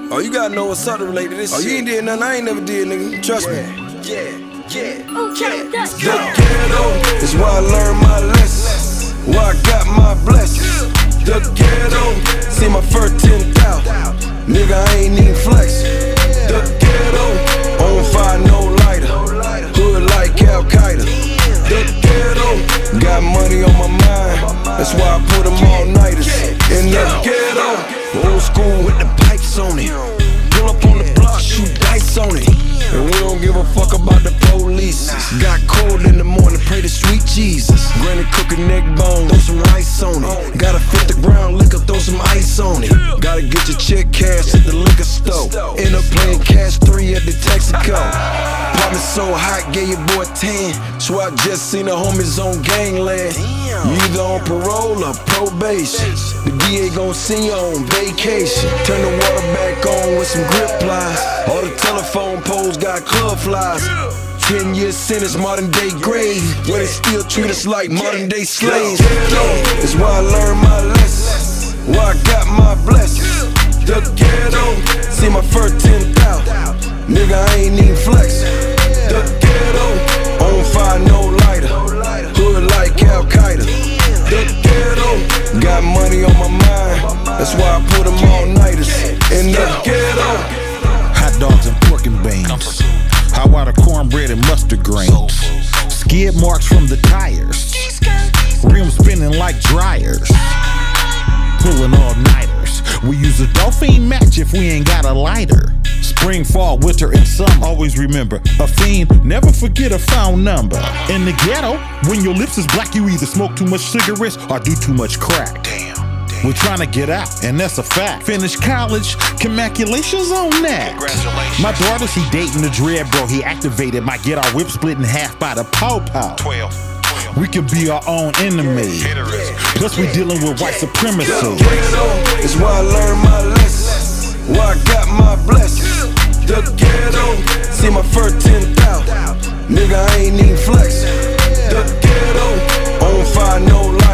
Oh, you gotta know what's up to relate to this shit. You ain't did nothing I ain't never did, nigga. Trust me. Okay, let's The go. ghetto is where I learned my lessons, where I got my blessings. The ghetto, see my first 10,000. Nigga, I ain't even flex. The ghetto, on fire, no lighter. Hood like Al Qaeda. The ghetto, got money on my mind. That's why I put them all-nighters in the ghetto. Old school with the pipes on it. Pull up on the block, shoot dice on it. And we don't give a fuck about the police. Got cold in the morning, pray to sweet Jesus. Granny cook a neck bone, throw some rice on it. Gotta fit the ground liquor, throw some ice on it. Gotta get your check cash at the liquor store. End up playing cash 3 at the Texaco. Partner so hot, gave your boy 10. So I just seen the homies on gangland. You either on parole or probation. The DA gon' send you on vacation. Turn the water back on with some grip plies. All the telephone poles got club flies. 10 years sentence, modern day grave, where they still treat us like modern day slaves. It's where I learned my lessons, where I got my blessings. The ghetto, see my first 10,000. Nigga, I ain't even flex. The ghetto, on fire, no lighter. Hood like Al Qaeda. The ghetto, got money on my mind. That's why I put them all-nighters in the ghetto. Hot dogs and pork and beans. How out of cornbread and mustard grains. Skid marks from the tires. Rims spinning like dryers. Pulling all-nighters. We use a Dolphin match if we ain't got a lighter. Spring, fall, winter, and summer. Always remember, a fiend, never forget a phone number. In the ghetto, when your lips is black, you either smoke too much cigarettes or do too much crack. We're trying to get out, and that's a fact. Finish college, congratulations on that. My daughter, she dating the dread bro. He activated, might get our whip split in half by the pow-pow. 12. We can be our own enemy. Plus we dealing with white supremacy. The ghetto is where I learned my lessons, where I got my blessings. The ghetto, see my first 10,000. Nigga, I ain't even flex. The ghetto, on fire, no light.